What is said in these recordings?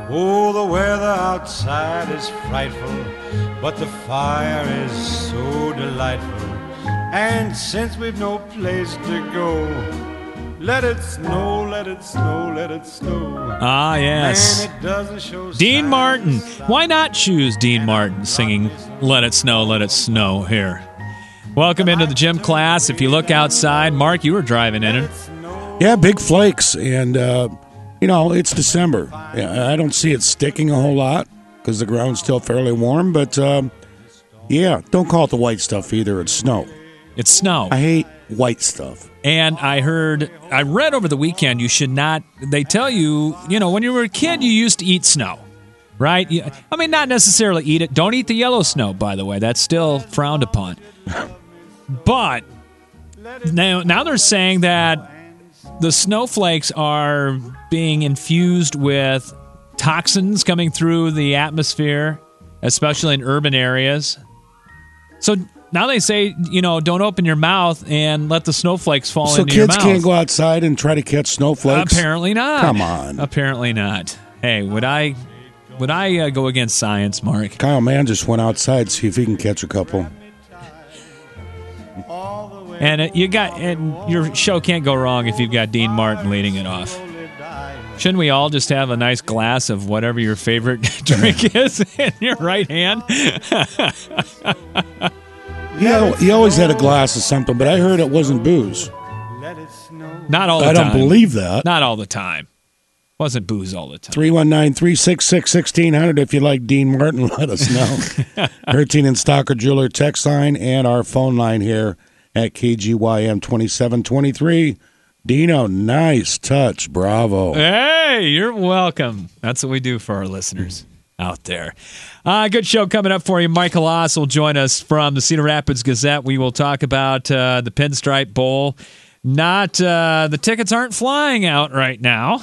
Oh, the weather outside is frightful, but the fire is so delightful. And since we've no place to go, let it snow, let it snow, let it snow. Ah, yes. Man, it doesn't show Dean signs Martin. of sign. Why not choose Dean Martin singing Let It Snow here? Welcome into the gym class. If you look outside, Mark, you were driving in it. Yeah, big flakes, and, it's December. Yeah, I don't see it sticking a whole lot because the ground's still fairly warm, but, don't call it the white stuff either. It's snow. It's snow. I hate white stuff. And I read over the weekend, you should not, they tell you, when you were a kid, you used to eat snow, right? I mean, not necessarily eat it. Don't eat the yellow snow, by the way. That's still frowned upon. But now they're saying that the snowflakes are being infused with toxins coming through the atmosphere, especially in urban areas. So now they say, don't open your mouth and let the snowflakes fall into your mouth. So kids can't go outside and try to catch snowflakes? Apparently not. Come on. Apparently not. Hey, would I go against science, Mark? Kyle Mann just went outside, see if he can catch a couple. And your show can't go wrong if you've got Dean Martin leading it off. Shouldn't we all just have a nice glass of whatever your favorite drink is in your right hand? Yeah, he always had a glass of something, but I heard it wasn't booze. Not all the time. I don't believe that. Not all the time. Wasn't booze all the time. 319-366-1600. If you like Dean Martin, let us know. 13 and Stocker Jeweler text line and our phone line here at KGYM 2723. Dino, nice touch. Bravo. Hey, you're welcome. That's what we do for our listeners out there. Good show coming up for you. Michael Oss will join us from the Cedar Rapids Gazette. We will talk about the Pinstripe Bowl. The tickets aren't flying out right now.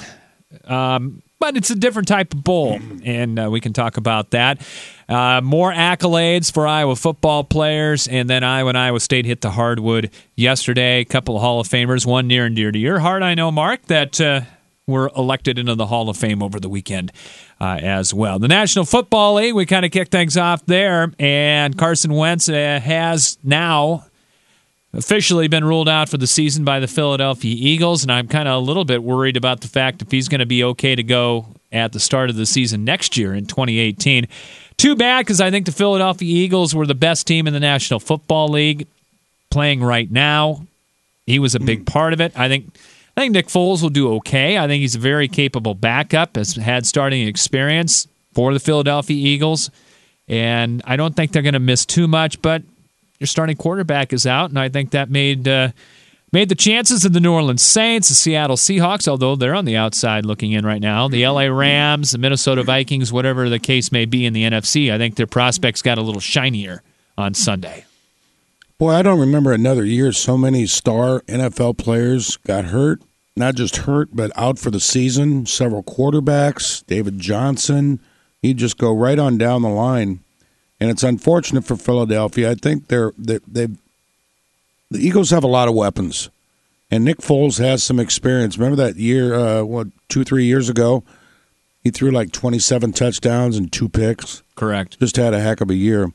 But it's a different type of bowl, and we can talk about that. More accolades for Iowa football players, and then Iowa State hit the hardwood yesterday. A couple of Hall of Famers, one near and dear to your heart, I know, Mark, that were elected into the Hall of Fame over the weekend as well. The National Football League, we kind of kicked things off there, and Carson Wentz has now officially been ruled out for the season by the Philadelphia Eagles, and I'm kind of a little bit worried about the fact if he's going to be okay to go at the start of the season next year in 2018. Too bad, because I think the Philadelphia Eagles were the best team in the National Football League playing right now. He was a big part of it. I think Nick Foles will do okay. I think he's a very capable backup, has had starting experience for the Philadelphia Eagles, and I don't think they're going to miss too much, but your starting quarterback is out, and I think that made the chances of the New Orleans Saints, the Seattle Seahawks, although they're on the outside looking in right now, the LA Rams, the Minnesota Vikings, whatever the case may be in the NFC, I think their prospects got a little shinier on Sunday. Boy, I don't remember another year so many star NFL players got hurt. Not just hurt, but out for the season. Several quarterbacks, David Johnson. You just go right on down the line. And it's unfortunate for Philadelphia. I think the Eagles have a lot of weapons, and Nick Foles has some experience. Remember that year, 2-3 years ago, he threw like 27 touchdowns and 2 picks. Correct. Just had a heck of a year.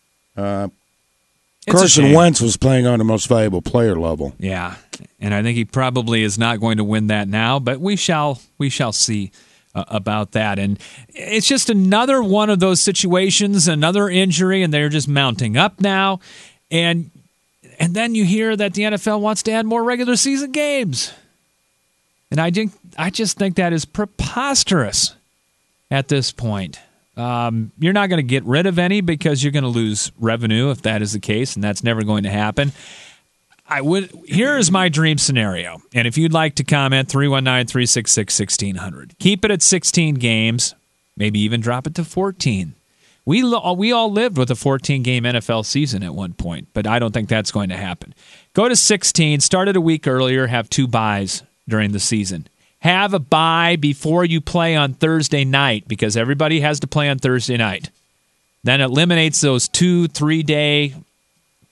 Carson Wentz was playing on the most valuable player level. Yeah, and I think he probably is not going to win that now, but we shall see about that. And it's just another one of those situations, another injury, and they're just mounting up now. And then you hear that the NFL wants to add more regular season games. And I just think that is preposterous at this point. You're not going to get rid of any because you're going to lose revenue if that is the case, and that's never going to happen. Here is my dream scenario, and if you'd like to comment, 319-366-1600. Keep it at 16 games, maybe even drop it to 14. We all lived with a 14-game NFL season at one point, but I don't think that's going to happen. Go to 16, start it a week earlier, have 2 byes during the season. Have a bye before you play on Thursday night, because everybody has to play on Thursday night. Then it eliminates those 2-3 day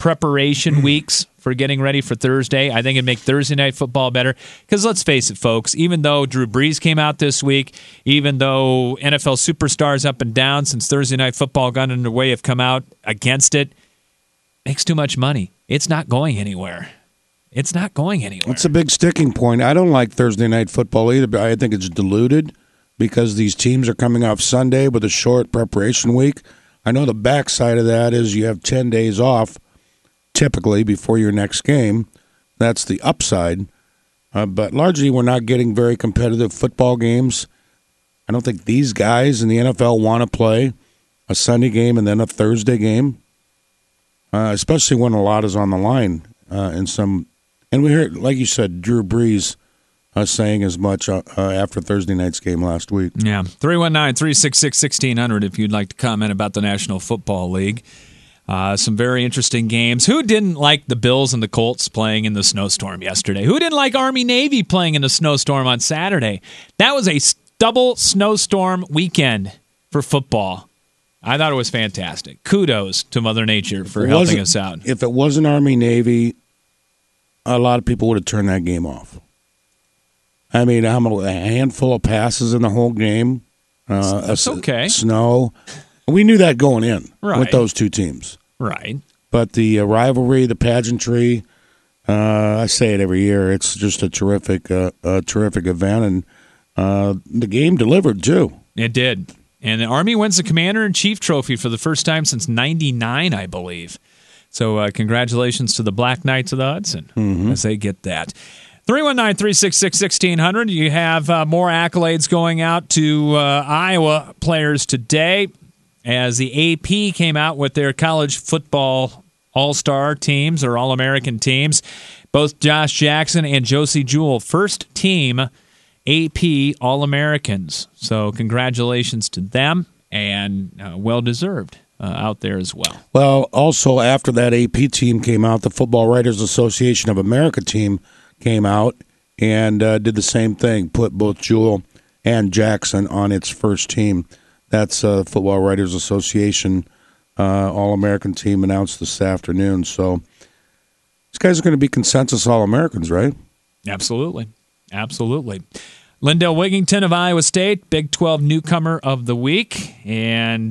preparation weeks for getting ready for Thursday. I think it'd make Thursday night football better because let's face it, folks, even though Drew Brees came out this week, even though NFL superstars up and down since Thursday night football got underway have come out against it, makes too much money. It's not going anywhere. It's not going anywhere. It's a big sticking point. I don't like Thursday night football either, but I think it's diluted because these teams are coming off Sunday with a short preparation week. I know the backside of that is you have 10 days off typically before your next game. That's the upside. But largely we're not getting very competitive football games. I don't think these guys in the NFL want to play a Sunday game and then a Thursday game, especially when a lot is on the line. And we heard, like you said, Drew Brees saying as much after Thursday night's game last week. Yeah, 319-366-1600 if you'd like to comment about the National Football League. Some very interesting games. Who didn't like the Bills and the Colts playing in the snowstorm yesterday? Who didn't like Army-Navy playing in the snowstorm on Saturday? That was a double snowstorm weekend for football. I thought it was fantastic. Kudos to Mother Nature for helping us out. If it wasn't Army-Navy, a lot of people would have turned that game off. I mean, a handful of passes in the whole game. That's okay. Snow. We knew that going in with those two teams. Right. But the rivalry, the pageantry, I say it every year, it's just a terrific event. And the game delivered, too. It did. And the Army wins the Commander-in-Chief trophy for the first time since '99, I believe. So congratulations to the Black Knights of the Hudson as they get that. 319-366-1600. You have more accolades going out to Iowa players today as the AP came out with their college football all-star teams or all-American teams. Both Josh Jackson and Josie Jewell, first team AP All-Americans. So congratulations to them and well-deserved out there as well. Well, also after that AP team came out, the Football Writers Association of America team came out and did the same thing, put both Jewell and Jackson on its first team. That's Football Writers Association All-American team announced this afternoon. So these guys are going to be consensus All-Americans, right? Absolutely. Absolutely. Lindell Wigington of Iowa State, Big 12 Newcomer of the Week. And,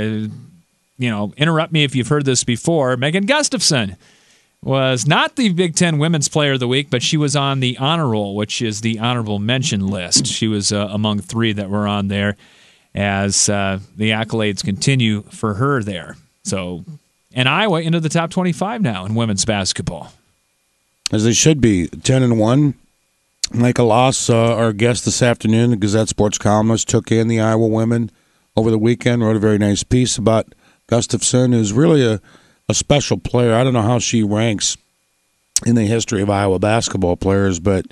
interrupt me if you've heard this before, Megan Gustafson was not the Big Ten Women's Player of the Week, but she was on the honor roll, which is the honorable mention list. She was among three that were on there as the accolades continue for her there. So, and Iowa into the top 25 now in women's basketball. As they should be, 10-1. Michael Loss, our guest this afternoon, the Gazette Sports columnist, took in the Iowa women over the weekend, wrote a very nice piece about Gustafson, who's really a special player. I don't know how she ranks in the history of Iowa basketball players, but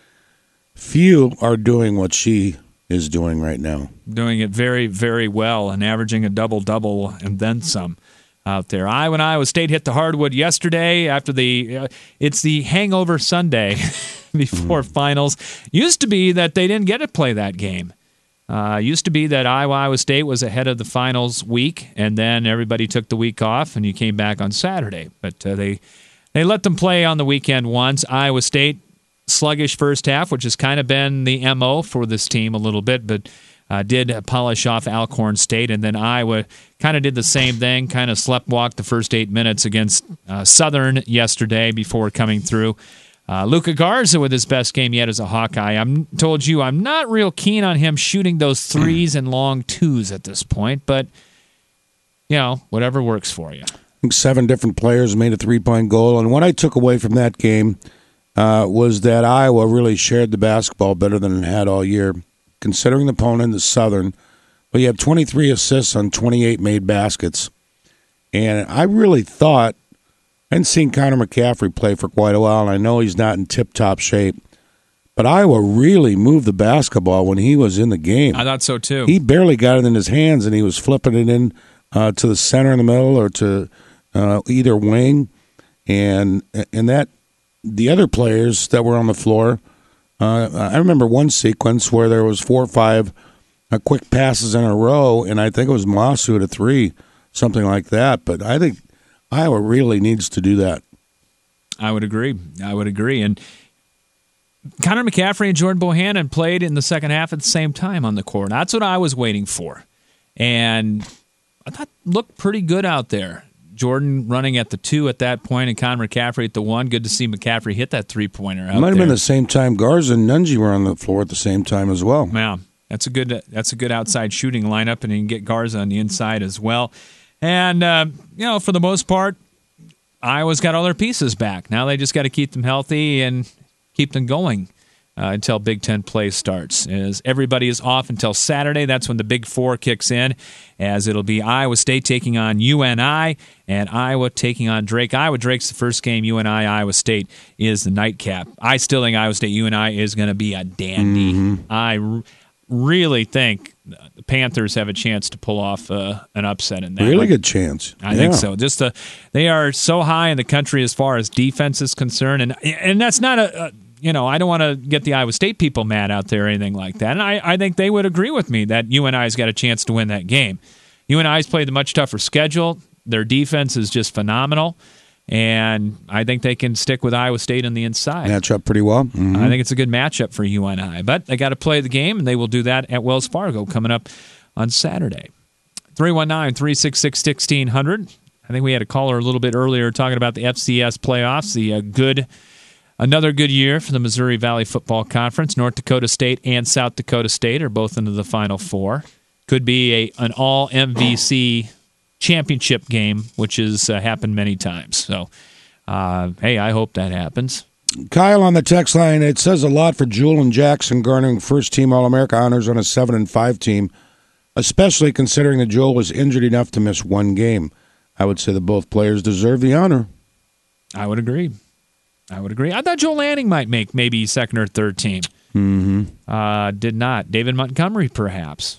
few are doing what she is doing right now. Doing it very, very well and averaging a double-double and then some out there. Iowa and Iowa State hit the hardwood yesterday after it's the hangover Sunday before finals. Used to be that they didn't get to play that game. Used to be that Iowa State was ahead of the finals week, and then everybody took the week off, and you came back on Saturday. But they let them play on the weekend once. Iowa State, sluggish first half, which has kind of been the MO for this team a little bit, but did polish off Alcorn State. And then Iowa kind of did the same thing, kind of sleptwalked the first 8 minutes against Southern yesterday before coming through. Luka Garza with his best game yet as a Hawkeye. I'm told you I'm not real keen on him shooting those threes and long twos at this point, but, whatever works for you. I think 7 different players made a three-point goal, and what I took away from that game was that Iowa really shared the basketball better than it had all year, considering the opponent is Southern. But you have 23 assists on 28 made baskets, and I really thought, I hadn't seen Connor McCaffrey play for quite a while, and I know he's not in tip-top shape. But Iowa really moved the basketball when he was in the game. I thought so, too. He barely got it in his hands, and he was flipping it in to the center in the middle or to either wing. And that the other players that were on the floor, I remember one sequence where there was 4 or 5 quick passes in a row, and I think it was Masu at a 3, something like that. But I think Iowa really needs to do that. I would agree. And Connor McCaffrey and Jordan Bohannon played in the second half at the same time on the court. That's what I was waiting for. And I thought looked pretty good out there. Jordan running at the 2 at that point and Connor McCaffrey at the 1. Good to see McCaffrey hit that three-pointer out there. It might have been the same time Garza and Nunji were on the floor at the same time as well. Yeah, that's a good outside shooting lineup, and you can get Garza on the inside as well. And, for the most part, Iowa's got all their pieces back. Now they just got to keep them healthy and keep them going until Big Ten play starts. As everybody is off until Saturday, that's when the Big Four kicks in, as it'll be Iowa State taking on UNI and Iowa taking on Drake. Drake's the first game. UNI, Iowa State is the nightcap. I still think Iowa State UNI is going to be a dandy. Mm-hmm. I really think the Panthers have a chance to pull off an upset in that. Really good chance. I think so. They are so high in the country as far as defense is concerned, and that's not I don't want to get the Iowa State people mad out there or anything like that. And I think they would agree with me that UNI's got a chance to win that game. UNI's played a much tougher schedule. Their defense is just phenomenal. And I think they can stick with Iowa State on the inside. Match up pretty well. Mm-hmm. I think it's a good matchup for UNI. But they got to play the game, and they will do that at Wells Fargo coming up on Saturday. 319-366-1600. I think we had a caller a little bit earlier talking about the FCS playoffs, another good year for the Missouri Valley Football Conference. North Dakota State and South Dakota State are both into the Final Four. Could be an all-MVC championship game, which has happened many times. So, hey, I hope that happens. Kyle on the text line, it says a lot for Julian Jackson garnering first-team All-America honors on a 7-5 team, especially considering that Joel was injured enough to miss one game. I would say that both players deserve the honor. I would agree. I thought Joel Lanning might make maybe second or third team. Mm-hmm. Did not. David Montgomery, perhaps.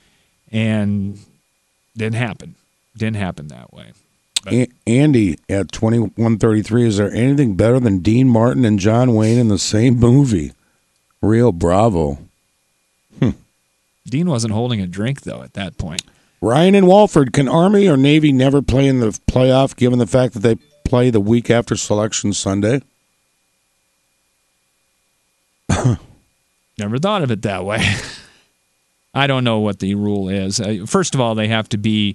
And didn't happen. Didn't happen that way. Andy at 2133, is there anything better than Dean Martin and John Wayne in the same movie? Real bravo. Dean wasn't holding a drink, though, at that point. Ryan in Walford, can Army or Navy never play in the playoff given the fact that they play the week after Selection Sunday? Never thought of it that way. I don't know what the rule is. First of all, they have to be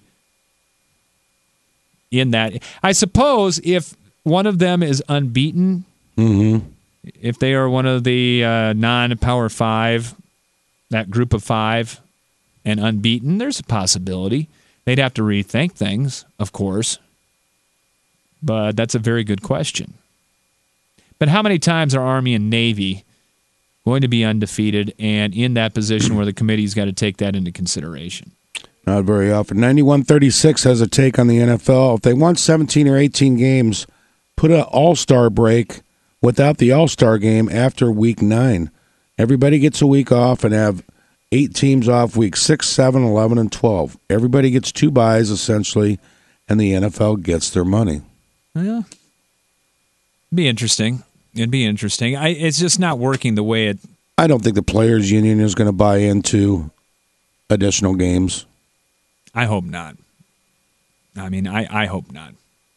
in that. I suppose if one of them is unbeaten, mm-hmm. if they are one of the non-Power 5, that group of 5, and unbeaten, there's a possibility. They'd have to rethink things, of course. But that's a very good question. But how many times are Army and Navy going to be undefeated and in that position where the committee's got to take that into consideration? Not very often. 9136 has a take on the NFL. If they won 17 or 18 games, put an all-star break without the all-star game after week 9. Everybody gets a week off and have 8 teams off week 6, 7, 11, and 12. Everybody gets 2 byes, essentially, and the NFL gets their money. Yeah. It'd be interesting. It's just not working the way it... I don't think the Players Union is going to buy into additional games. I hope not. I mean, I hope not.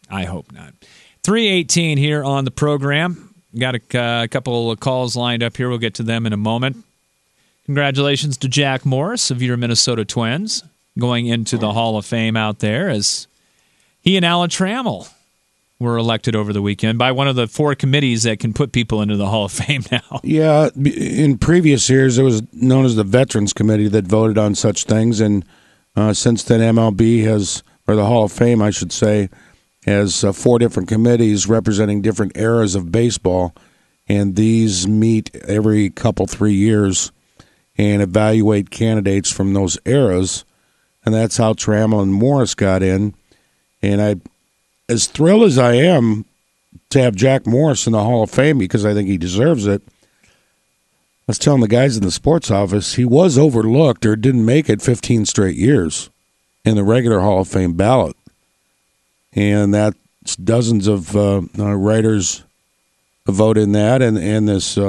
3:18 here on the program. Got a couple of calls lined up here. We'll get to them in a moment. Congratulations to Jack Morris of your Minnesota Twins going into the Hall of Fame out there, as he and Alan Trammell were elected over the weekend by one of the 4 committees that can put people into the Hall of Fame now. Yeah, in previous years, it was known as the Veterans Committee that voted on such things, and since then MLB has, or the Hall of Fame, I should say, has 4 different committees representing different eras of baseball, and these meet every 3 years and evaluate candidates from those eras, and that's how Trammell and Morris got in. And as thrilled as I am to have Jack Morris in the Hall of Fame because I think he deserves it, I was telling the guys in the sports office, he was overlooked or didn't make it 15 straight years in the regular Hall of Fame ballot. And that's dozens of writers vote in that, and this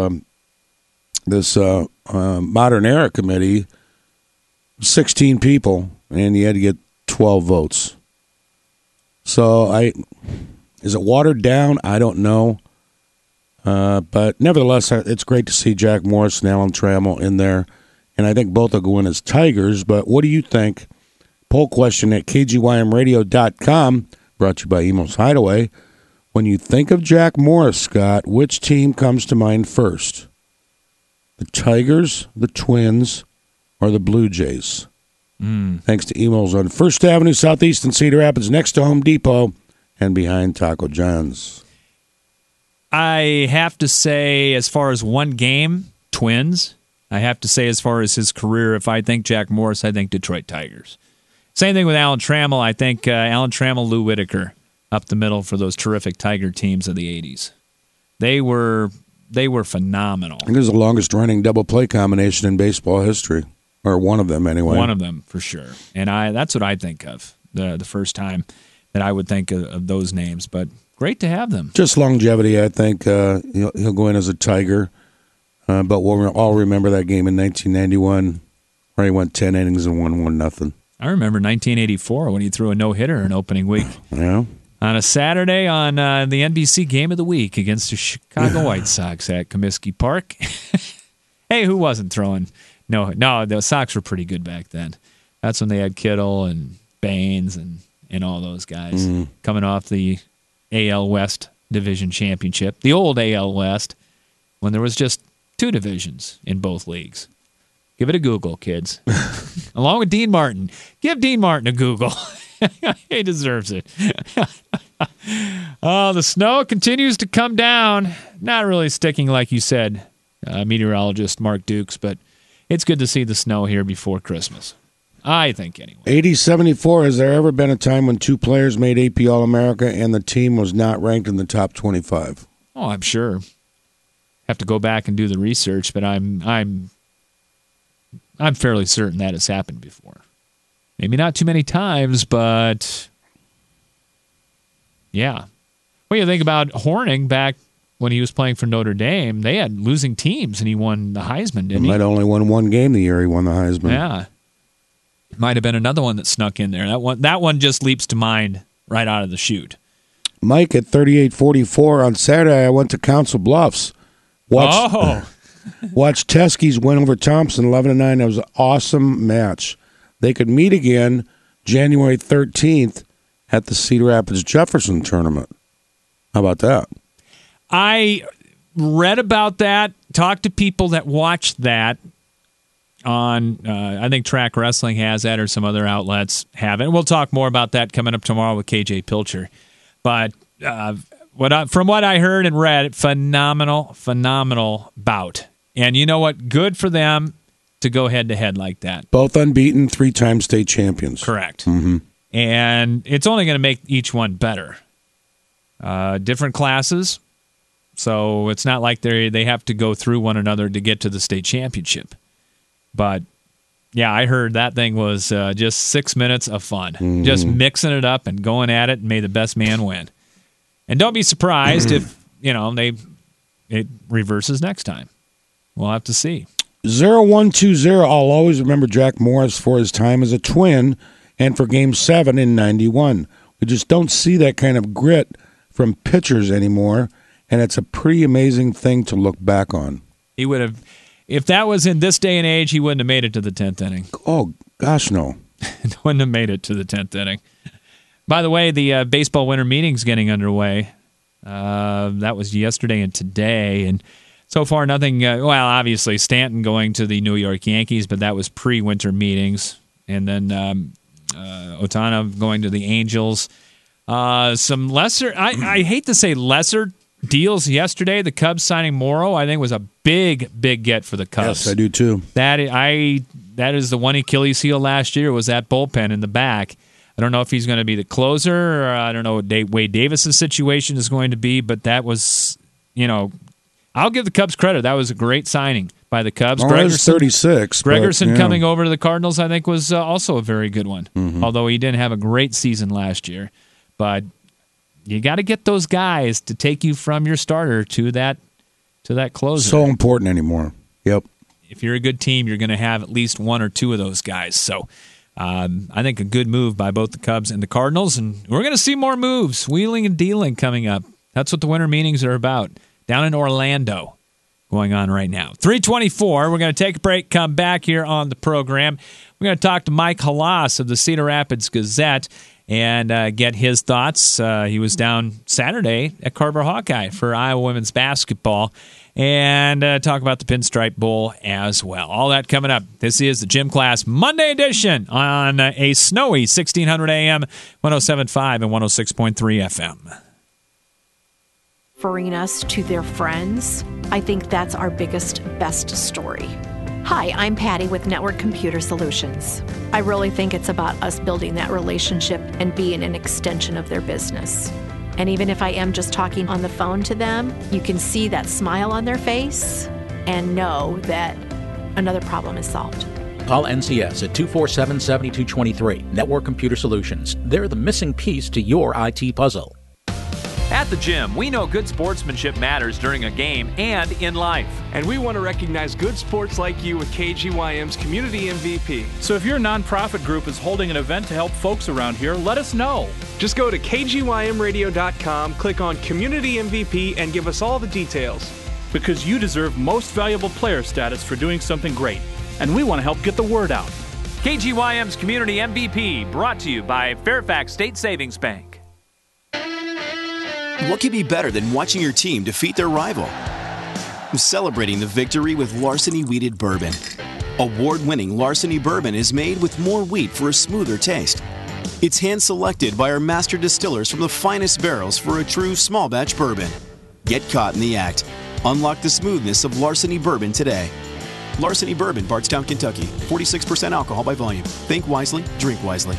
Modern Era Committee, 16 people, and you had to get 12 votes. So is it watered down? I don't know. But nevertheless, it's great to see Jack Morris and Alan Trammell in there. And I think both will go in as Tigers. But what do you think? Poll question at kgymradio.com, brought to you by Emo's Hideaway. When you think of Jack Morris, Scott, which team comes to mind first? The Tigers, the Twins, or the Blue Jays? Thanks to Emo's on 1st Avenue Southeast in Cedar Rapids, next to Home Depot and behind Taco John's. I have to say, as far as one game, Twins. I have to say, as far as his career, if I think Jack Morris, I think Detroit Tigers. Same thing with Alan Trammell. I think Alan Trammell, Lou Whitaker, up the middle for those terrific Tiger teams of the 80s. They were phenomenal. I think it was the longest-running double-play combination in baseball history, or one of them anyway. One of them, for sure. And that's what I think of, the first time that I would think of those names. But great to have them. Just longevity, I think. He'll go in as a Tiger. But we'll all remember that game in 1991 where he went 10 innings and won 1-0. I remember 1984 when he threw a no-hitter in opening week. Yeah. On a Saturday on the NBC Game of the Week against the Chicago White Sox at Comiskey Park. Hey, who wasn't throwing? No, the Sox were pretty good back then. That's when they had Kittle and Baines and all those guys coming off the AL West Division Championship. The old AL West, when there was just 2 divisions in both leagues. Give it a Google, kids. Along with Dean Martin. Give Dean Martin a Google. He deserves it. Oh, the snow continues to come down. Not really sticking, like you said, meteorologist Mark Dukes, but it's good to see the snow here before Christmas. I think, anyway. 80-74, has there ever been a time when 2 players made AP All-America and the team was not ranked in the top 25? Oh, I'm sure. Have to go back and do the research, but I'm fairly certain that has happened before. Maybe not too many times, but yeah. Well, you think about Horning back when he was playing for Notre Dame. They had losing teams, and he won the Heisman, didn't he? Might have only won 1 game the year he won the Heisman. Yeah. Might have been another one that snuck in there. That one just leaps to mind right out of the chute. Mike at 38-44 on Saturday, I went to Council Bluffs. Watched Teskies win over Thompson 11-9. It was an awesome match. They could meet again January 13th at the Cedar Rapids Jefferson tournament. How about that? I read about that, talked to people that watched that on, I think Track Wrestling has that or some other outlets have it. We'll talk more about that coming up tomorrow with KJ Pilcher. But from what I heard and read, phenomenal bout. And you know what? Good for them to go head-to-head like that. Both unbeaten, 3-time state champions. Correct. Mm-hmm. And it's only going to make each one better. Different classes, so it's not like they have to go through one another to get to the state championship. But, yeah, I heard that thing was just 6 minutes of fun. Mm-hmm. Just mixing it up and going at it, and may the best man win. And don't be surprised if, it reverses next time. We'll have to see. 0120, I'll always remember Jack Morris for his time as a Twin and for Game 7 in 91. We just don't see that kind of grit from pitchers anymore, and it's a pretty amazing thing to look back on. He would have, if that was in this day and age, he wouldn't have made it to the 10th inning. Oh, gosh, no. Wouldn't have made it to the 10th inning. By the way, the baseball winter meeting's getting underway. That was yesterday and today, and so far nothing. Well, obviously Stanton going to the New York Yankees, but that was pre-winter meetings, and then Otana going to the Angels. Some lesser, I hate to say lesser deals yesterday. The Cubs signing Morrow, I think, was a big get for the Cubs. Yes, I do too. That is the one Achilles heel last year, was that bullpen in the back. I don't know if he's going to be the closer, or I don't know what Wade Davis's situation is going to be, but that was, I'll give the Cubs credit. That was a great signing by the Cubs. Gregerson, 36. Gregerson coming over to the Cardinals, I think, was also a very good one, although he didn't have a great season last year. But you got to get those guys to take you from your starter to that closer. So important anymore. Yep. If you're a good team, you're going to have at least one or two of those guys. So I think a good move by both the Cubs and the Cardinals, and we're going to see more moves, wheeling and dealing coming up. That's what the winter meetings are about down in Orlando, going on right now. 3:24. We're going to take a break, come back here on the program. We're going to talk to Mike Halas of the Cedar Rapids Gazette and get his thoughts. He was down Saturday at Carver Hawkeye for Iowa women's basketball, and talk about the Pinstripe Bowl as well. All that coming up. This is the Gym Class Monday edition on a snowy 1600 AM, 107.5 and 106.3 FM. Referring us to their friends, I think that's our biggest, best story. Hi, I'm Patty with Network Computer Solutions. I really think it's about us building that relationship and being an extension of their business. And even if I am just talking on the phone to them, you can see that smile on their face and know that another problem is solved. Call NCS at 247-7223. Network Computer Solutions. They're the missing piece to your IT puzzle. At the gym, we know good sportsmanship matters during a game and in life. And we want to recognize good sports like you with KGYM's Community MVP. So if your nonprofit group is holding an event to help folks around here, let us know. Just go to kgymradio.com, click on Community MVP, and give us all the details. Because you deserve most valuable player status for doing something great. And we want to help get the word out. KGYM's Community MVP, brought to you by Fairfax State Savings Bank. What could be better than watching your team defeat their rival? Celebrating the victory with Larceny Wheated Bourbon. Award-winning Larceny Bourbon is made with more wheat for a smoother taste. It's hand-selected by our master distillers from the finest barrels for a true small batch bourbon. Get caught in the act. Unlock the smoothness of Larceny Bourbon today. Larceny Bourbon, Bardstown, Kentucky. 46% alcohol by volume. Think wisely, drink wisely.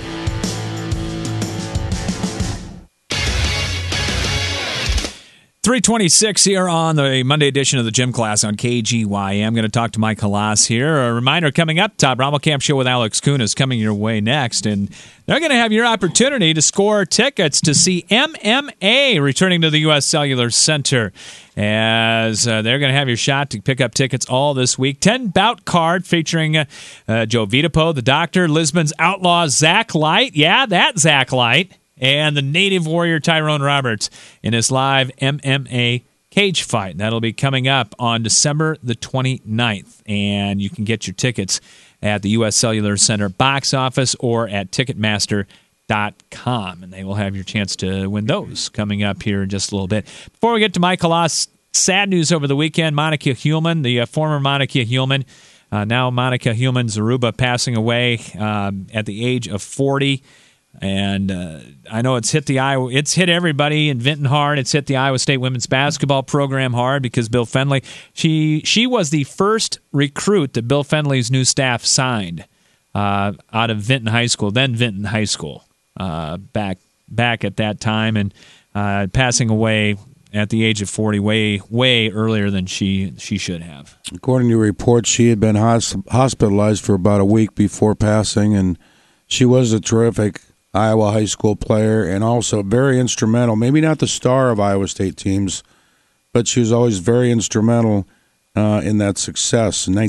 3:26 here on the Monday edition of the Gym Class on KGYM. I'm going to talk to Mike Halas here. A reminder coming up, Todd Rommelkamp Show with Alex Kuhn is coming your way next, and they're going to have your opportunity to score tickets to see MMA returning to the U.S. Cellular Center, as they're going to have your shot to pick up tickets all this week. 10-bout card featuring Joe Vitapo, the Doctor, Lisbon's Outlaw Zach Light. Yeah, that Zach Light. And the Native Warrior Tyrone Roberts in his live MMA cage fight. That'll be coming up on December the 29th. And you can get your tickets at the U.S. Cellular Center box office or at Ticketmaster.com. And they will have your chance to win those coming up here in just a little bit. Before we get to Mike Halas, sad news over the weekend. Monica Hulman, the former Monica Hulman, now Monica Hulman Zaruba, passing away at the age of 40. And I know it's hit everybody in Vinton hard. It's hit the Iowa State women's basketball program hard because Bill Fenley, she was the first recruit that Bill Fenley's new staff signed out of Vinton High School, then Vinton High School, back at that time, and passing away at the age of 40, way earlier than she should have. According to reports, she had been hospitalized for about a week before passing, and she was a terrific Iowa high school player and also very instrumental, maybe not the star of Iowa State teams, but she was always very instrumental in that success. In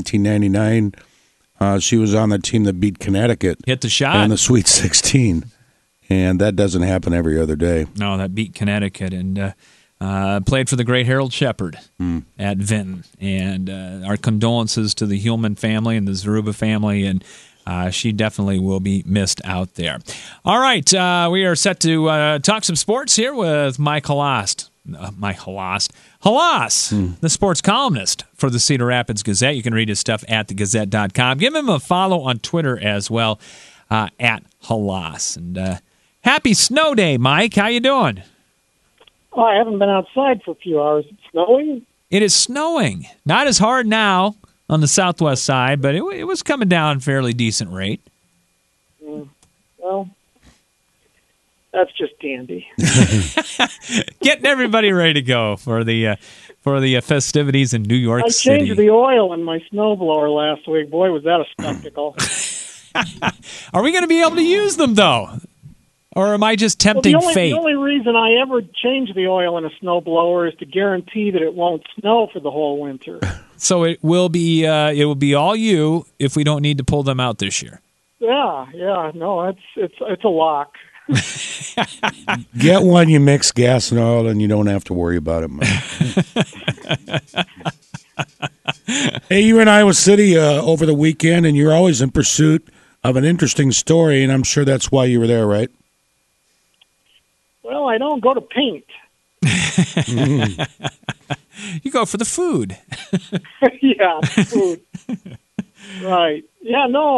1999, she was on the team that beat Connecticut. Hit the shot. In the Sweet 16, and that doesn't happen every other day. No, that beat Connecticut, and played for the great Harold Shepard at Vinton. And our condolences to the Hulman family and the Zaruba family, and she definitely will be missed out there. All right, we are set to talk some sports here with Mike Halas. Halas, the sports columnist for the Cedar Rapids Gazette. You can read his stuff at thegazette.com. Give him a follow on Twitter as well, at Halas. And happy snow day, Mike. How you doing? Oh, I haven't been outside for a few hours. It's snowing? It is snowing. Not as hard now on the southwest side, but it was coming down fairly decent rate. Well, that's just dandy. Getting everybody ready to go for the festivities in New York City. I changed the oil in my snowblower last week. Boy, was that a spectacle. Are we going to be able to use them, though? Or am I just tempting fate? The only reason I ever change the oil in a snowblower is to guarantee that it won't snow for the whole winter. So it will be all you if we don't need to pull them out this year. Yeah. No, it's a lock. Get one, you mix gas and oil, and you don't have to worry about it, Mike. Hey, you were in Iowa City over the weekend, and you're always in pursuit of an interesting story, and I'm sure that's why you were there, right? Well, I don't go to paint. You go for the food. Yeah, food. Right. Yeah, no,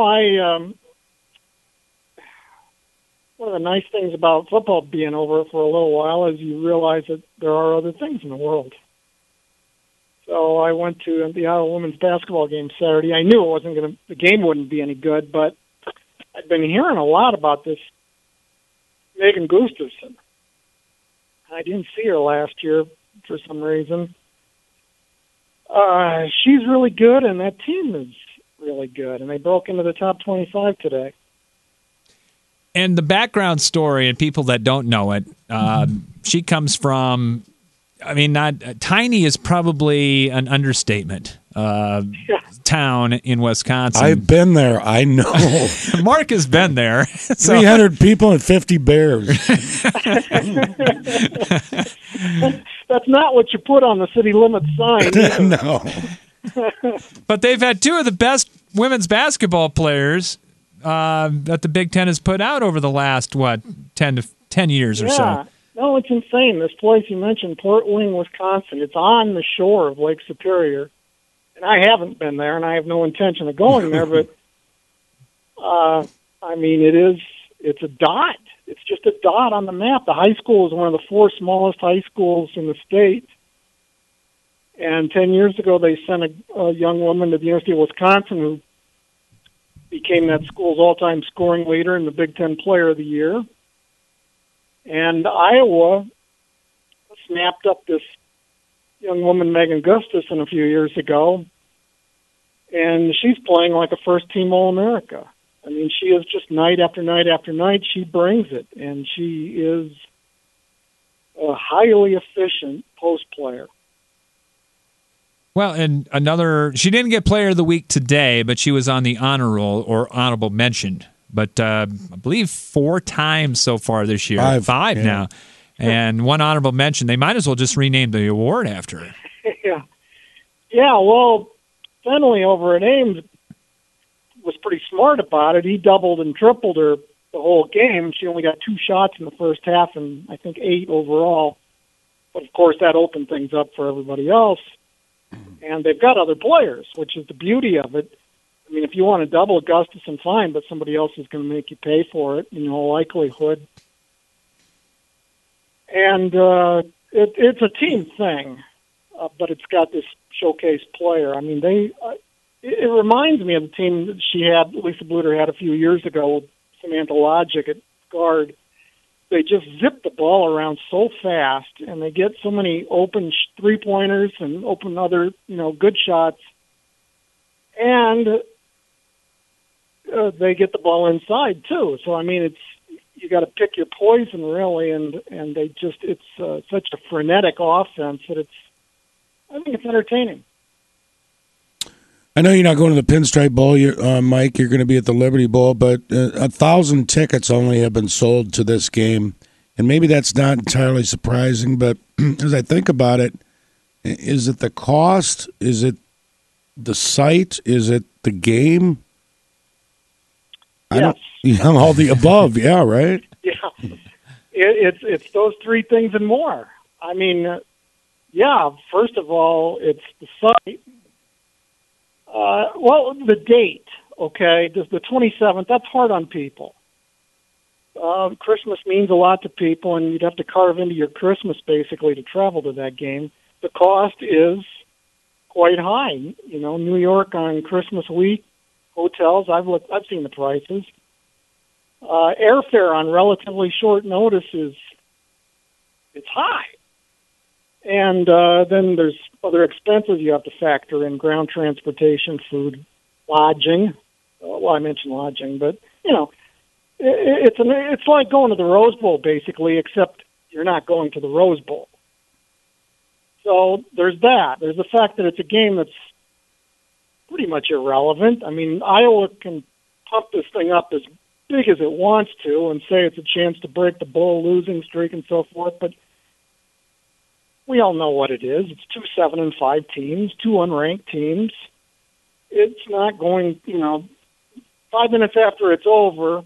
one of the nice things about football being over for a little while is you realize that there are other things in the world. So I went to the Iowa women's basketball game Saturday. I knew the game wouldn't be any good, but I've been hearing a lot about this Megan Gustafson. I didn't see her last year for some reason. She's really good, and that team is really good, and they broke into the top 25 today. And the background story, and people that don't know it, she comes from, tiny is probably an understatement, town in Wisconsin. I've been there. I know. Mark has been there. 300 people and 50 bears. That's not what you put on the city limits sign. No. But they've had two of the best women's basketball players that the Big Ten has put out over the last, 10 years or so. No, it's insane. This place you mentioned, Port Wing, Wisconsin, it's on the shore of Lake Superior. And I haven't been there, and I have no intention of going there, but, it's a dot. It's just a dot on the map. The high school is one of the 4 smallest high schools in the state. And 10 years ago, they sent a young woman to the University of Wisconsin who became that school's all-time scoring leader and the Big Ten Player of the Year. And Iowa snapped up this young woman, Megan Gustafson, a few years ago, and she's playing like a first-team All-America. I mean, she is just night after night after night, she brings it, and she is a highly efficient post player. Well, and she didn't get Player of the Week today, but she was on the honor roll or honorable mention. But I believe 4 times so far this year. 5 now. And 1 honorable mention. They might as well just rename the award after her. Yeah, well, Fenley over at Ames was pretty smart about it. He doubled and tripled her the whole game. She only got 2 shots in the first half and I think 8 overall. But, of course, that opened things up for everybody else. And they've got other players, which is the beauty of it. I mean, if you want to double Gustafson, fine, but somebody else is going to make you pay for it, in all likelihood. And it's a team thing, but it's got this showcase player. I mean, it reminds me of the team that Lisa Bluter had a few years ago with Samantha Logic at guard. They just zip the ball around so fast, and they get so many open 3-pointers and open other, good shots. And they get the ball inside too. So I mean, you got to pick your poison really, and it's such a frenetic offense that I think it's entertaining. I know you're not going to the Pinstripe Bowl, Mike. You're going to be at the Liberty Bowl, but 1,000 tickets only have been sold to this game, and maybe that's not entirely surprising. But as I think about it, is it the cost? Is it the site? Is it the game? Yes. All the above. Yeah, right. Yeah, it's those 3 things and more. I mean, first of all, it's the site. Well, the date, okay, the 27th, that's hard on people. Christmas means a lot to people, and you'd have to carve into your Christmas, basically, to travel to that game. The cost is quite high. New York on Christmas week, hotels, I've seen the prices. Airfare on relatively short notice it's high. And then there's other expenses you have to factor in: ground transportation, food, lodging. Well, I mentioned lodging, but it's like going to the Rose Bowl basically, except you're not going to the Rose Bowl. So there's that. There's the fact that it's a game that's pretty much irrelevant. I mean, Iowa can pump this thing up as big as it wants to and say it's a chance to break the Bull losing streak and so forth, but we all know what it is. It's 2 7-5 teams, 2 unranked teams. It's not going, 5 minutes after it's over,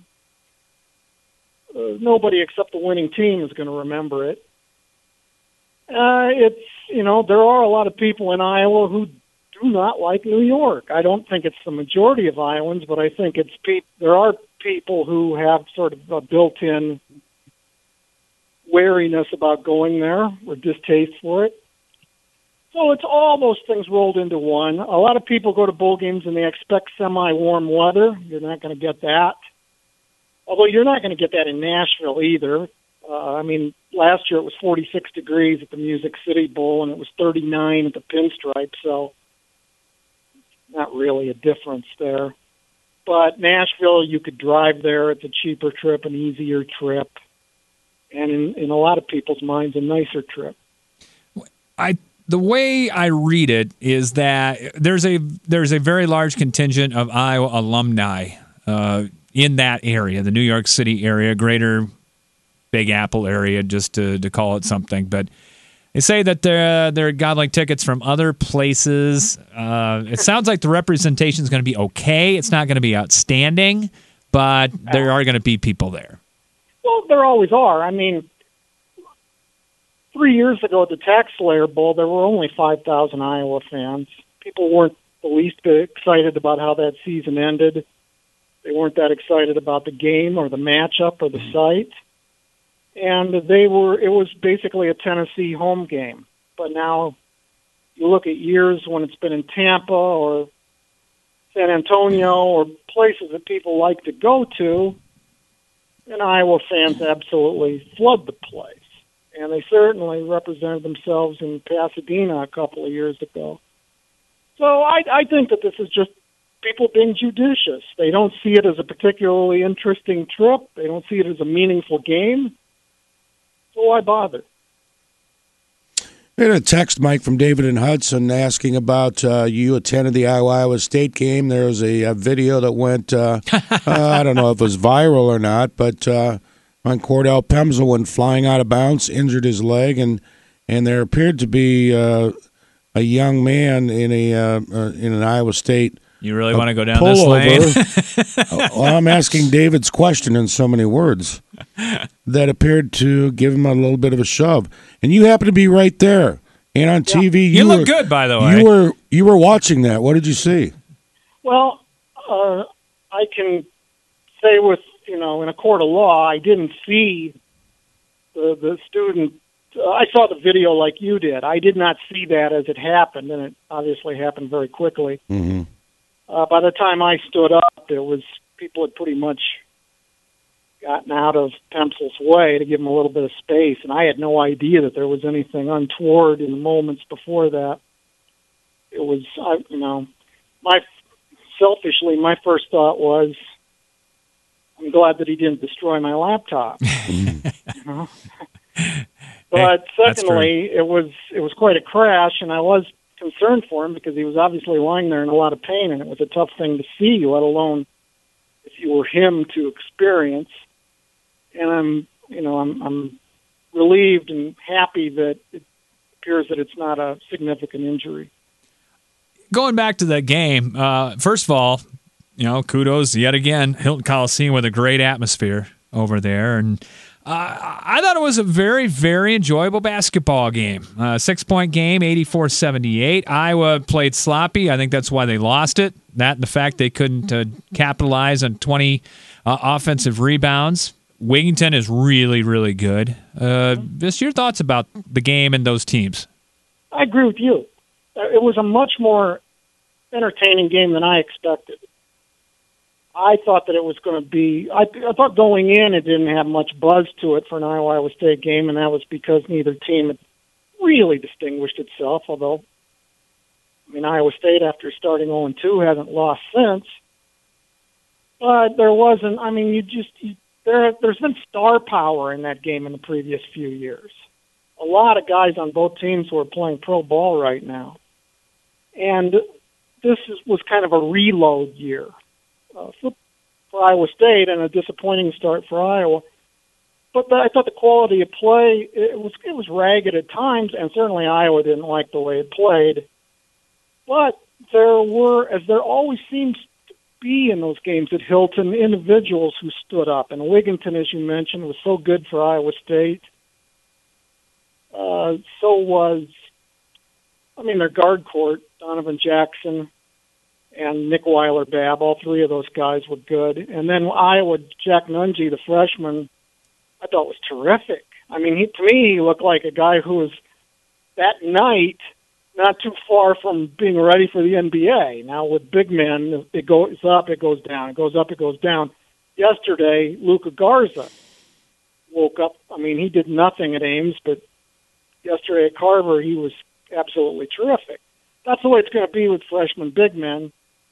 nobody except the winning team is going to remember it. There are a lot of people in Iowa who do not like New York. I don't think it's the majority of Iowans, but I think there are people who have sort of a built-in wariness about going there or distaste for it. So it's all those things rolled into one. A lot of people go to bowl games and they expect semi-warm weather. You're not going to get that. Although you're not going to get that in Nashville either. Last year it was 46 degrees at the Music City Bowl, and it was 39 at the Pinstripe, so not really a difference there. But Nashville, you could drive there. It's a cheaper trip, an easier trip, and in a lot of people's minds, a nicer trip. The way I read it is that there's a very large contingent of Iowa alumni in that area, the New York City area, greater Big Apple area, just to call it something. But they say that they're got like tickets from other places. It sounds like the representation is going to be okay. It's not going to be outstanding, but there are going to be people there. Well, there always are. 3 years ago at the Tax Slayer Bowl, there were only 5,000 Iowa fans. People weren't the least bit excited about how that season ended. They weren't that excited about the game or the matchup or the site. And it was basically a Tennessee home game. But now you look at years when it's been in Tampa or San Antonio or places that people like to go to, and Iowa fans absolutely flood the place. And they certainly represented themselves in Pasadena a couple of years ago. So I think that this is just people being judicious. They don't see it as a particularly interesting trip. They don't see it as a meaningful game. So why bother? We had a text, Mike, from David in Hudson asking about you attended the Iowa State game. There was a video that went, I don't know if it was viral or not, but on Cordell Pemsl went flying out of bounds, injured his leg, and there appeared to be a young man in an Iowa State. You really want to go down this lane? Well, I'm asking David's question in so many words that appeared to give him a little bit of a shove. And you happen to be right there. And on TV, you look good, by the way. You were watching that. What did you see? Well, I can say with, in a court of law, I didn't see the student. I saw the video like you did. I did not see that as it happened, and it obviously happened very quickly. Mm-hmm. By the time I stood up, people had pretty much gotten out of Pemsl's way to give him a little bit of space, and I had no idea that there was anything untoward in the moments before that. It was, selfishly, my first thought was, I'm glad that he didn't destroy my laptop. But secondly, it was quite a crash, and I was concerned for him because he was obviously lying there in a lot of pain, and it was a tough thing to see, let alone if you were him to experience. And I'm relieved and happy that it appears that it's not a significant injury. Going back to that game, first of all, kudos yet again, Hilton Coliseum with a great atmosphere over there, and I thought it was a very, very enjoyable basketball game. 6-point game, 84-78. Iowa played sloppy. I think that's why they lost it. That and the fact they couldn't capitalize on 20 offensive rebounds. Wigginton is really, really good. Just your thoughts about the game and those teams. I agree with you. It was a much more entertaining game than I expected. I thought that it was going to be. I thought going in, it didn't have much buzz to it for an Iowa State game, and that was because neither team had really distinguished itself. Although, Iowa State, after starting 0-2, hasn't lost since. But there wasn't. There's been star power in that game in the previous few years. A lot of guys on both teams who are playing pro ball right now, and was kind of a reload year. for Iowa State and a disappointing start for Iowa. But I thought the quality of play, it was ragged at times, and certainly Iowa didn't like the way it played. But there were, as there always seems to be in those games at Hilton, individuals who stood up. And Wigginton, as you mentioned, was so good for Iowa State. So was, their guard court, Donovan Jackson and Nick Weiler-Babb, all three of those guys were good. And then Iowa, Jack Nunge, the freshman, I thought was terrific. To me, he looked like a guy who was, that night, not too far from being ready for the NBA. Now, with big men, it goes up, it goes down. It goes up, it goes down. Yesterday, Luka Garza woke up. He did nothing at Ames, but yesterday at Carver, he was absolutely terrific. That's the way it's going to be with freshman big men.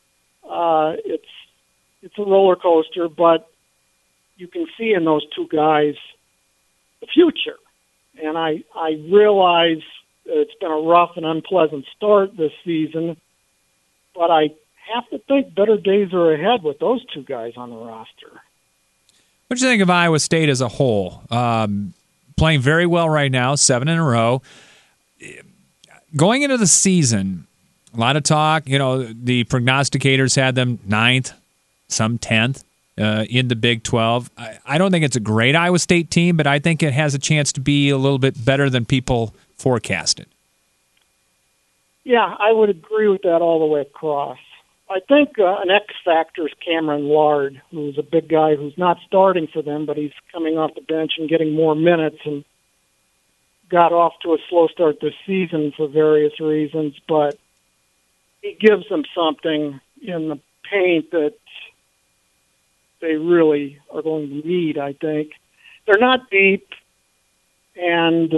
It's a roller coaster, but you can see in those two guys the future. And I realize it's been a rough and unpleasant start this season, but I have to think better days are ahead with those two guys on the roster. What do you think of Iowa State as a whole? Playing very well right now, 7 in a row. Going into the season, a lot of talk. The prognosticators had them 9th, some 10th in the Big 12. I don't think it's a great Iowa State team, but I think it has a chance to be a little bit better than people forecasted. Yeah, I would agree with that all the way across. I think an X factor is Cameron Lard, who's a big guy who's not starting for them, but he's coming off the bench and getting more minutes and got off to a slow start this season for various reasons, but he gives them something in the paint that they really are going to need, I think. They're not deep, and,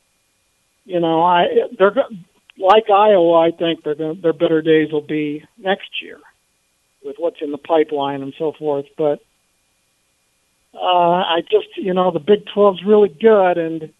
they're like Iowa, I think their better days will be next year with what's in the pipeline and so forth. But the Big 12's really good, and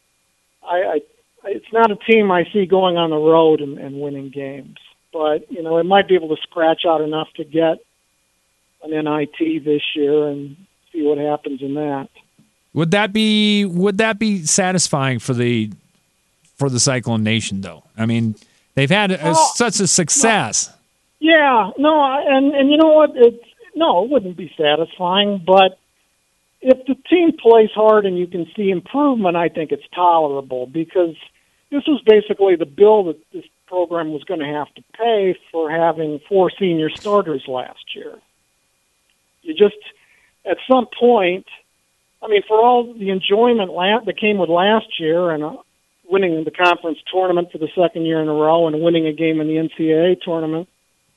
it's not a team I see going on the road and winning games. But, it might be able to scratch out enough to get an NIT this year and see what happens in that. Would that be satisfying for the Cyclone Nation, though? They've had such a success. Yeah, and you know what? It wouldn't be satisfying, but if the team plays hard and you can see improvement, I think it's tolerable, because this was basically the bill that this program was going to have to pay for having 4 senior starters last year. You just, at some point, for all the enjoyment that came with last year and winning the conference tournament for the second year in a row and winning a game in the NCAA tournament,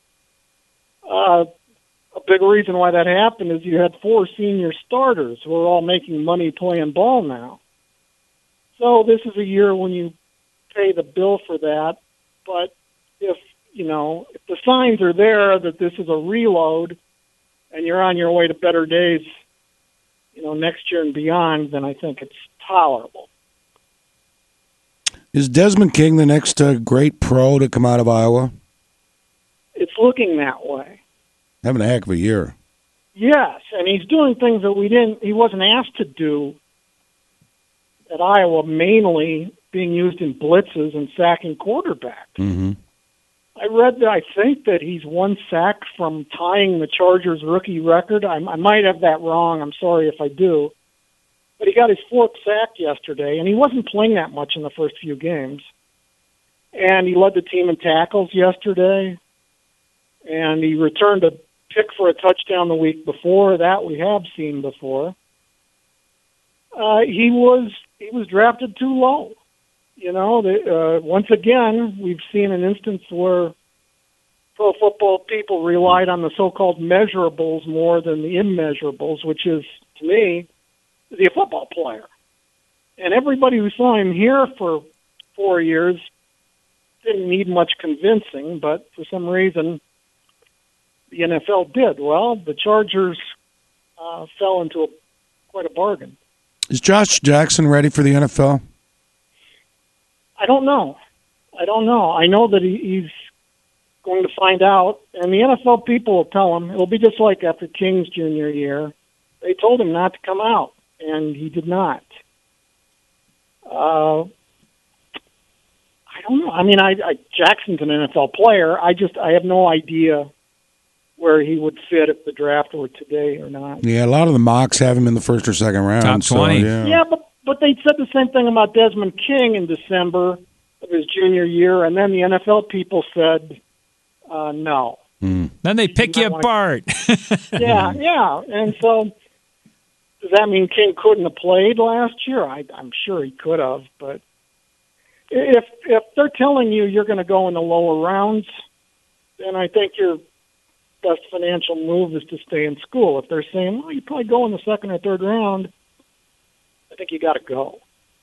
a big reason why that happened is you had 4 senior starters who are all making money playing ball now. So this is a year when you pay the bill for that. But if the signs are there that this is a reload and you're on your way to better days, next year and beyond, then I think it's tolerable. Is Desmond King the next great pro to come out of Iowa? It's looking that way. Having a heck of a year. Yes, and he's doing things that he wasn't asked to do at Iowa, mainly being used in blitzes and sacking quarterbacks. Mm-hmm. I read that I think that he's 1 sack from tying the Chargers rookie record. I might have that wrong. I'm sorry if I do. But he got his 4th sack yesterday, and he wasn't playing that much in the first few games. And he led the team in tackles yesterday, and he returned a pick for a touchdown the week before. That we have seen before. He was drafted too low. Once again, we've seen an instance where pro football people relied on the so-called measurables more than the immeasurables, which is, to me, is he a football player? And everybody who saw him here for 4 years didn't need much convincing, but for some reason the NFL did. Well, the Chargers fell into quite a bargain. Is Josh Jackson ready for the NFL? I don't know. I know that he's going to find out, and the NFL people will tell him. It'll be just like after King's junior year. They told him not to come out, and he did not. I don't know. I mean, Jackson's an NFL player. I have no idea where he would fit if the draft were today or not. Yeah, a lot of the mocks have him in the first or second round. Top 20. Yeah, but they said the same thing about Desmond King in December of his junior year, and then the NFL people said no. Then they pick you apart. Yeah. And so does that mean King couldn't have played last year? I'm sure he could have, but if they're telling you you're going to go in the lower rounds, then I think your best financial move is to stay in school. If they're saying, well, you probably go in the second or third round, I think you got to go.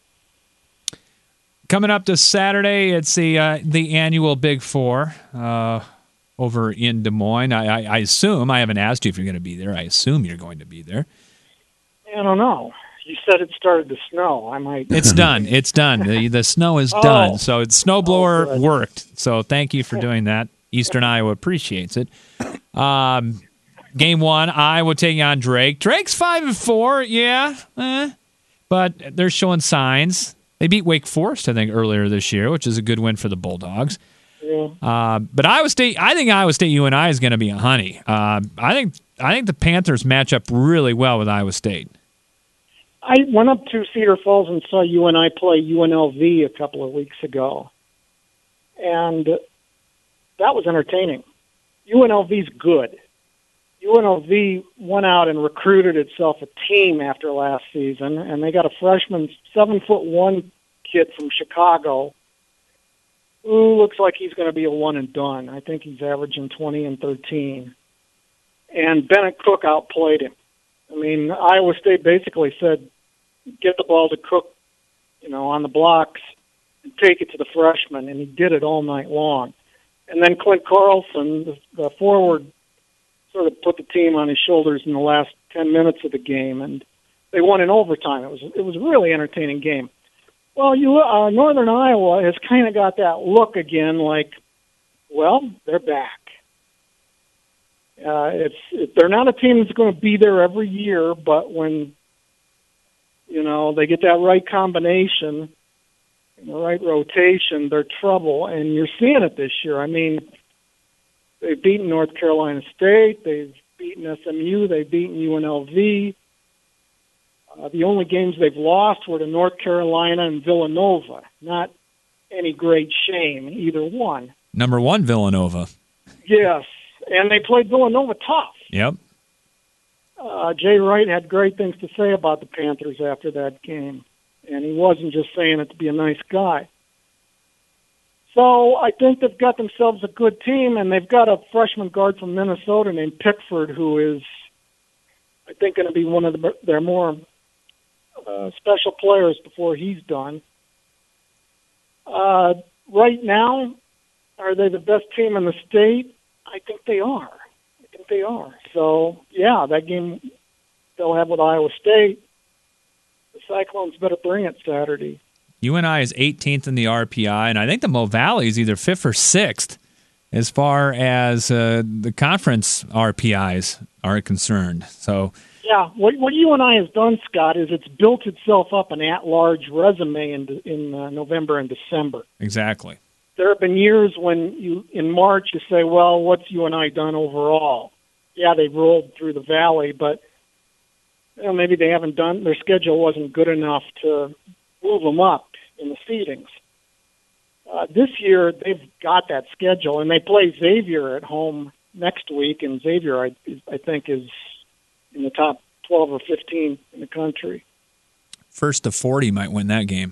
Coming up this Saturday, it's the annual Big Four over in Des Moines. I assume, I haven't asked you if you're going to be there. I assume you're going to be there. I don't know. You said it started to snow. I might. It's done. It's done. The snow is done. So the snowblower worked. So thank you for doing that. Eastern Iowa appreciates it. Game one, Iowa taking on Drake. Drake's 5-4, yeah, but they're showing signs. They beat Wake Forest, I think, earlier this year, which is a good win for the Bulldogs. Yeah. But Iowa State, I think Iowa State UNI is going to be a honey. I think the Panthers match up really well with Iowa State. I went up to Cedar Falls and saw UNI play UNLV a couple of weeks ago, and that was entertaining. UNLV's good. UNLV went out and recruited itself a team after last season, and they got a freshman 7'1" kid from Chicago who looks like he's going to be a one and done. I think he's averaging 20 and 13. And Bennett Cook outplayed him. I mean, Iowa State basically said, get the ball to Cook, on the blocks and take it to the freshman, and he did it all night long. And then Clint Carlson, the forward, sort of put the team on his shoulders in the last 10 minutes of the game, and they won in overtime. It was a really entertaining game. Well, Northern Iowa has kind of got that look again, like, well, they're back. They're not a team that's going to be there every year, but when they get that right combination, the right rotation, they're trouble, and you're seeing it this year. I mean, they've beaten North Carolina State, they've beaten SMU, they've beaten UNLV. The only games they've lost were to North Carolina and Villanova. Not any great shame, either one. Number one, Villanova. Yes, and they played Villanova tough. Yep. Jay Wright had great things to say about the Panthers after that game, and he wasn't just saying it to be a nice guy. So I think they've got themselves a good team, and they've got a freshman guard from Minnesota named Pickford, who is, I think, going to be one of their more special players before he's done. Right now, are they the best team in the state? I think they are. So, yeah, that game they'll have with Iowa State. The Cyclones better bring it Saturday. UNI is 18th in the RPI, and I think the Mo Valley is either 5th or 6th as far as the conference RPIs are concerned. So, yeah, what UNI has done, Scott, is it's built itself up an at-large resume in November and December. Exactly. There have been years when in March you say, well, what's UNI done overall? Yeah, they rolled through the Valley, but maybe they haven't done, their schedule wasn't good enough to move them up in the seedings. This year, they've got that schedule, and they play Xavier at home next week, and Xavier, I think, is in the top 12 or 15 in the country. First to 40 might win that game.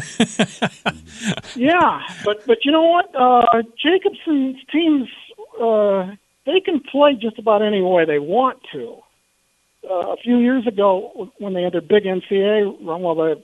Yeah, but you know what? Jacobson's teams, they can play just about any way they want to. A few years ago, when they had their big NCAA run,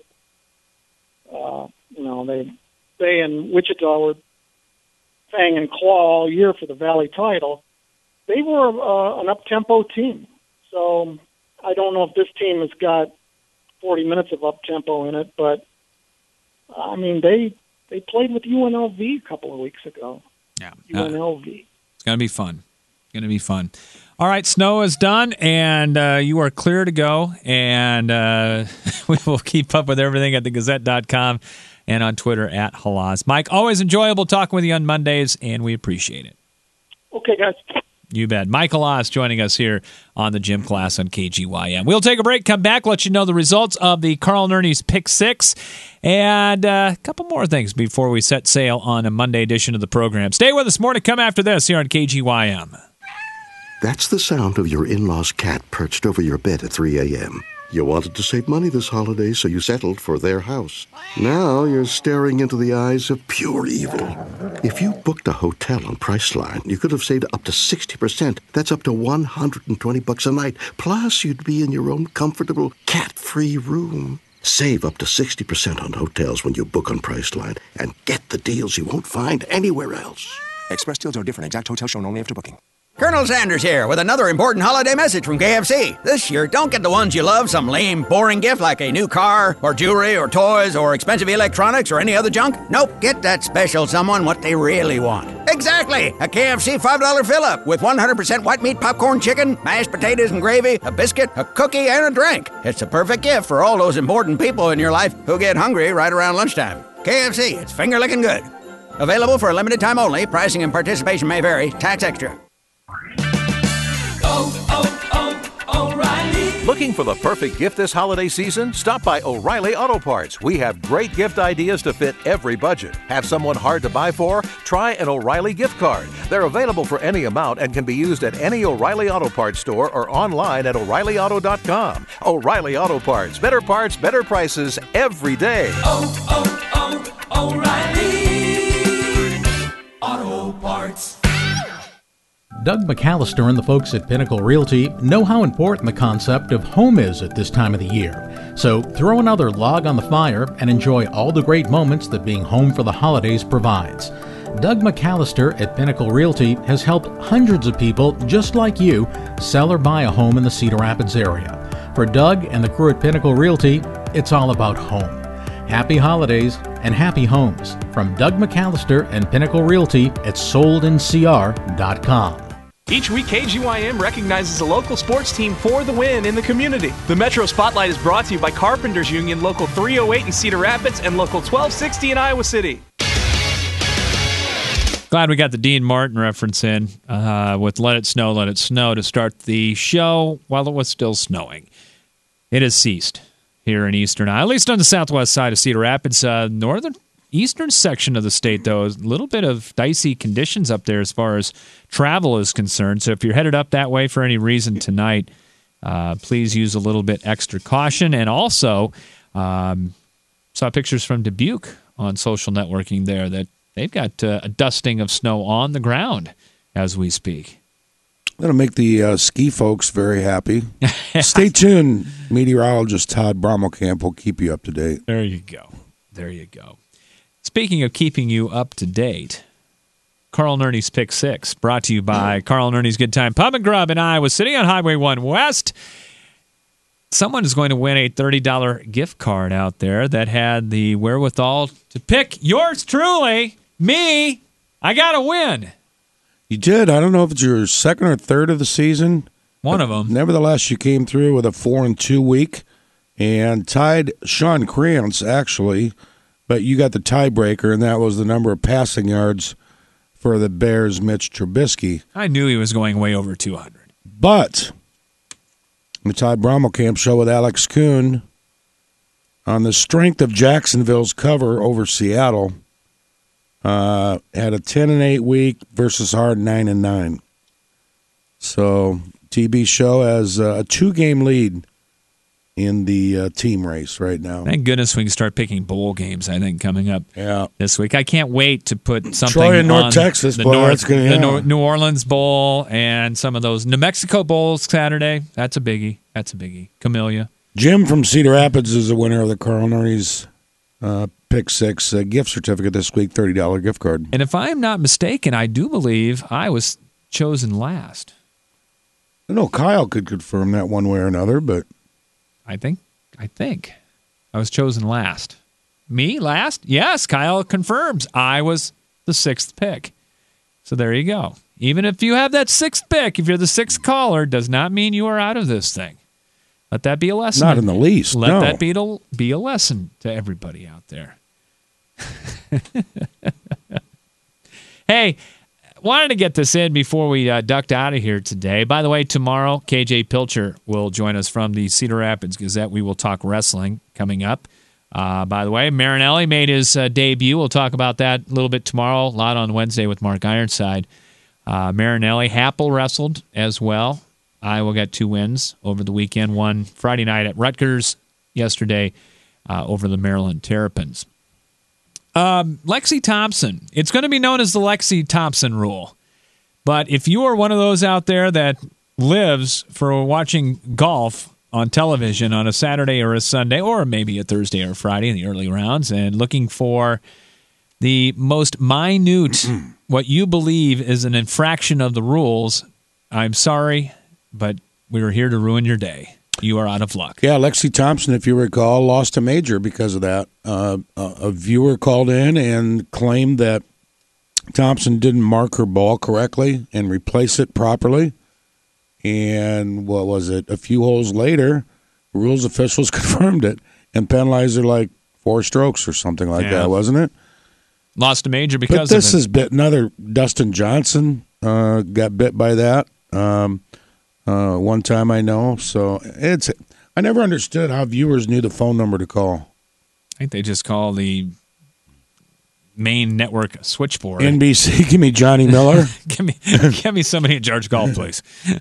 they and Wichita were fang and claw all year for the Valley title. They were an up-tempo team. So I don't know if this team has got 40 minutes of up-tempo in it, but, I mean, they played with UNLV a couple of weeks ago. Yeah. UNLV. Going to be fun. Going to be fun. All right, snow is done, and you are clear to go. And we will keep up with everything at thegazette.com and on Twitter at Halas. Mike, always enjoyable talking with you on Mondays, and we appreciate it. Okay, guys. You bet. Mike Halas joining us here on the Gym Class on KGYM. We'll take a break, come back, let you know the results of the Carl Nerney's Pick 6, and a couple more things before we set sail on a Monday edition of the program. Stay with us. More to come after this here on KGYM. That's the sound of your in-law's cat perched over your bed at 3 a.m. You wanted to save money this holiday, so you settled for their house. Now you're staring into the eyes of pure evil. If you booked a hotel on Priceline, you could have saved up to 60%. That's up to $120 a night. Plus, you'd be in your own comfortable, cat-free room. Save up to 60% on hotels when you book on Priceline and get the deals you won't find anywhere else. Express deals are different. Exact hotel shown only after booking. Colonel Sanders here with another important holiday message from KFC. This year, don't get the ones you love, some lame, boring gift like a new car, or jewelry, or toys, or expensive electronics, or any other junk. Nope, get that special someone what they really want. Exactly! A KFC $5 fill-up with 100% white meat popcorn chicken, mashed potatoes and gravy, a biscuit, a cookie, and a drink. It's the perfect gift for all those important people in your life who get hungry right around lunchtime. KFC, it's finger-licking good. Available for a limited time only. Pricing and participation may vary. Tax extra. O'Reilly. Looking for the perfect gift this holiday season? Stop by O'Reilly Auto Parts. We have great gift ideas to fit every budget. Have someone hard to buy for? Try an O'Reilly gift card. They're available for any amount and can be used at any O'Reilly Auto Parts store or online at O'ReillyAuto.com. O'Reilly Auto Parts. Better prices every day. O'Reilly Auto Parts. Doug McAllister and the folks at Pinnacle Realty know how important the concept of home is at this time of the year. So throw another log on the fire and enjoy all the great moments that being home for the holidays provides. Doug McAllister at Pinnacle Realty has helped hundreds of people just like you sell or buy a home in the Cedar Rapids area. For Doug and the crew at Pinnacle Realty, it's all about home. Happy holidays and happy homes from Doug McAllister and Pinnacle Realty at soldancr.com. Each week, KGYM recognizes a local sports team for the win in the community. The Metro Spotlight is brought to you by Carpenters Union, Local 308 in Cedar Rapids and Local 1260 in Iowa City. Glad we got the Dean Martin reference in with Let It Snow to start the show while it was still snowing. It has ceased here in eastern Iowa, at least on the southwest side of Cedar Rapids. Eastern section of the state, though, a little bit of dicey conditions up there as far as travel is concerned. So if you're headed up that way for any reason tonight, please use a little bit extra caution. And also, saw pictures from Dubuque on social networking there that they've got a dusting of snow on the ground as we speak. That'll make the ski folks very happy. Stay tuned. Meteorologist Todd Brommelkamp will keep you up to date. There you go. Speaking of keeping you up to date, Carl Nerney's Pick 6, brought to you by Carl Nerney's Good Time Pub and Grub in Iowa City on Highway 1 West. Someone is going to win a $30 gift card out there that had the wherewithal to pick yours truly, me. I got to win. You did. I don't know if it's your second or third of the season. One of them. Nevertheless, you came through with a 4-2 week and tied Sean Creance, actually. But you got the tiebreaker, and that was the number of passing yards for the Bears' Mitch Trubisky. I knew he was going way over 200. But the Todd Brommelkamp show with Alex Kuhn on the strength of Jacksonville's cover over Seattle had a 10-8 week versus hard 9-9. So TB show has a 2-game lead in the team race right now. Thank goodness we can start picking bowl games, I think, coming up this week. I can't wait to put something Troy and North on Texas, the New Orleans Bowl and some of those. New Mexico Bowls Saturday. That's a biggie. Camellia. Jim from Cedar Rapids is the winner of the Carl Nerney's Pick 6 gift certificate this week, $30 gift card. And if I'm not mistaken, I do believe I was chosen last. I know Kyle could confirm that one way or another, but I think I was chosen last. Me last? Yes, Kyle confirms I was the 6th pick. So there you go. Even if you have that 6th pick, if you're the 6th caller, does not mean you are out of this thing. Let that be a lesson. Not in the least. Let that be a lesson to everybody out there. Hey, wanted to get this in before we ducked out of here today. By the way, tomorrow, KJ Pilcher will join us from the Cedar Rapids Gazette. We will talk wrestling coming up. By the way, Marinelli made his debut. We'll talk about that a little bit tomorrow. A lot on Wednesday with Mark Ironside. Marinelli, Happel wrestled as well. Iowa got 2 wins over the weekend. One Friday night at Rutgers, yesterday over the Maryland Terrapins. Lexi Thompson. It's going to be known as the Lexi Thompson rule. But if you are one of those out there that lives for watching golf on television on a Saturday or a Sunday, or maybe a Thursday or Friday in the early rounds, and looking for the most minute, what you believe is an infraction of the rules, I'm sorry, but we were here to ruin your day. You are out of luck. Yeah, Lexi Thompson, if you recall, lost a major because of that. A viewer called in and claimed that Thompson didn't mark her ball correctly and replace it properly. And what was it? A few holes later, rules officials confirmed it and penalized her like 4 strokes or something like that, wasn't it? Lost a major because of it. But this is another Dustin Johnson got bit by that. One time I know, so I never understood how viewers knew the phone number to call. I think they just call the main network switchboard. NBC, give me Johnny Miller. give me somebody in charge of golf, please.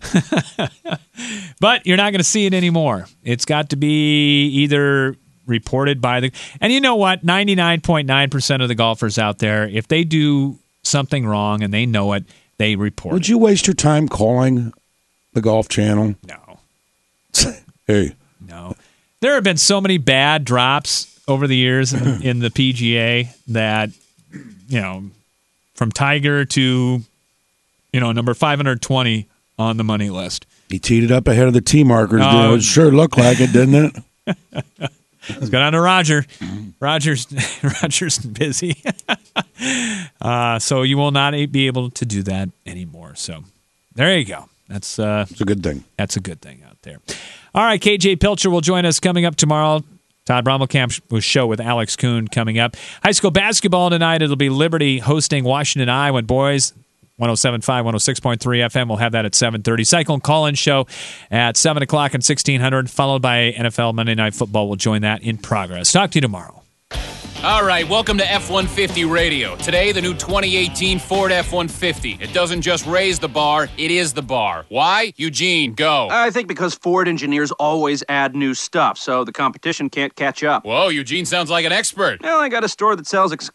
But you're not going to see it anymore. It's got to be either reported by the. And you know what? 99.9% of the golfers out there, if they do something wrong and they know it, they report. Would you waste your time calling the Golf Channel? No. Hey. No. There have been so many bad drops over the years in the PGA that, from Tiger to, number 520 on the money list. He teed it up ahead of the tee markers. It sure looked like it, didn't it? Let's go down to Roger. Roger's busy. So you will not be able to do that anymore. So there you go. It's a good thing. That's a good thing out there. All right, KJ Pilcher will join us coming up tomorrow. Todd Brommelkamp's show with Alex Kuhn coming up. High school basketball tonight. It'll be Liberty hosting Washington Iowa boys. 107.5, 106.3 FM. We'll have that at 7:30. Cyclone call-in show at 7 o'clock and 1600, followed by NFL Monday Night Football. We'll join that in progress. Talk to you tomorrow. All right, welcome to F-150 Radio. Today, the new 2018 Ford F-150. It doesn't just raise the bar, it is the bar. Why? Eugene, go. I think because Ford engineers always add new stuff, so the competition can't catch up. Whoa, Eugene sounds like an expert. Well, I got a store that sells